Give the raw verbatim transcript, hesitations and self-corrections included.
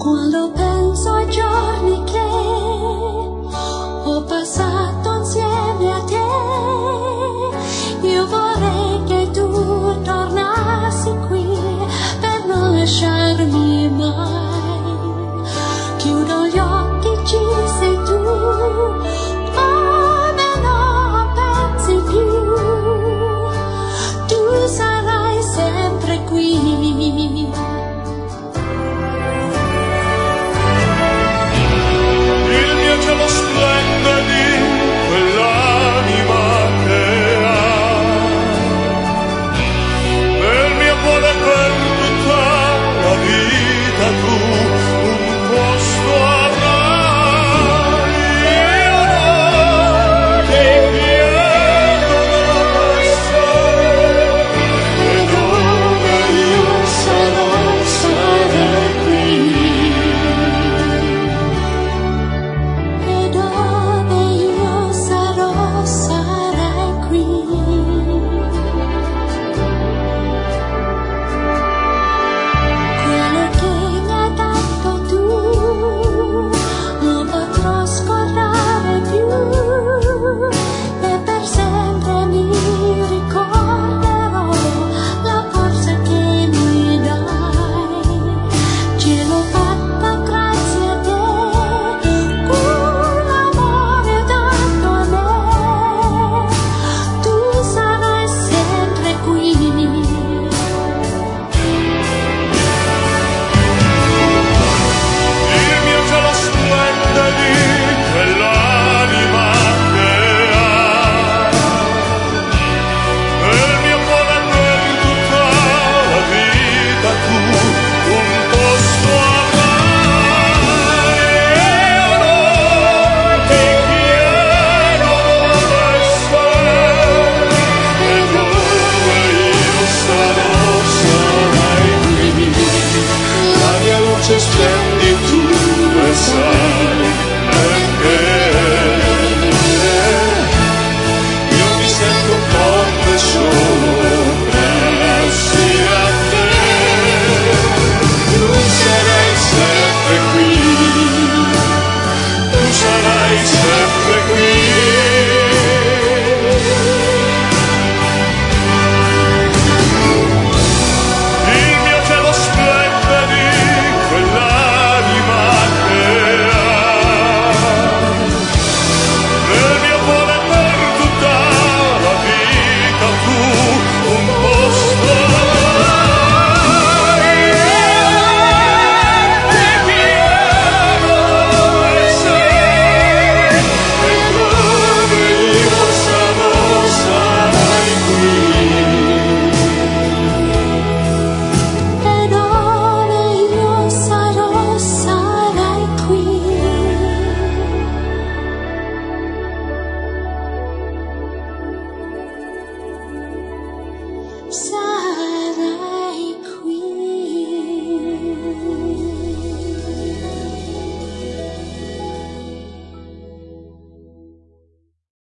Quando penso ai giorni che ho passato insieme a te, io vorrei che tu tornassi qui per non lasciarmi mai. Chiudo gli occhi, ci sei tu, dove non pensi più, tu sarai sempre qui. Cielo splende di quell'anima che ha nel mio cuore per tutta la vita tu un posto avrai. Io ti chiedo dove sei e dove io sarò, sarai qui. Just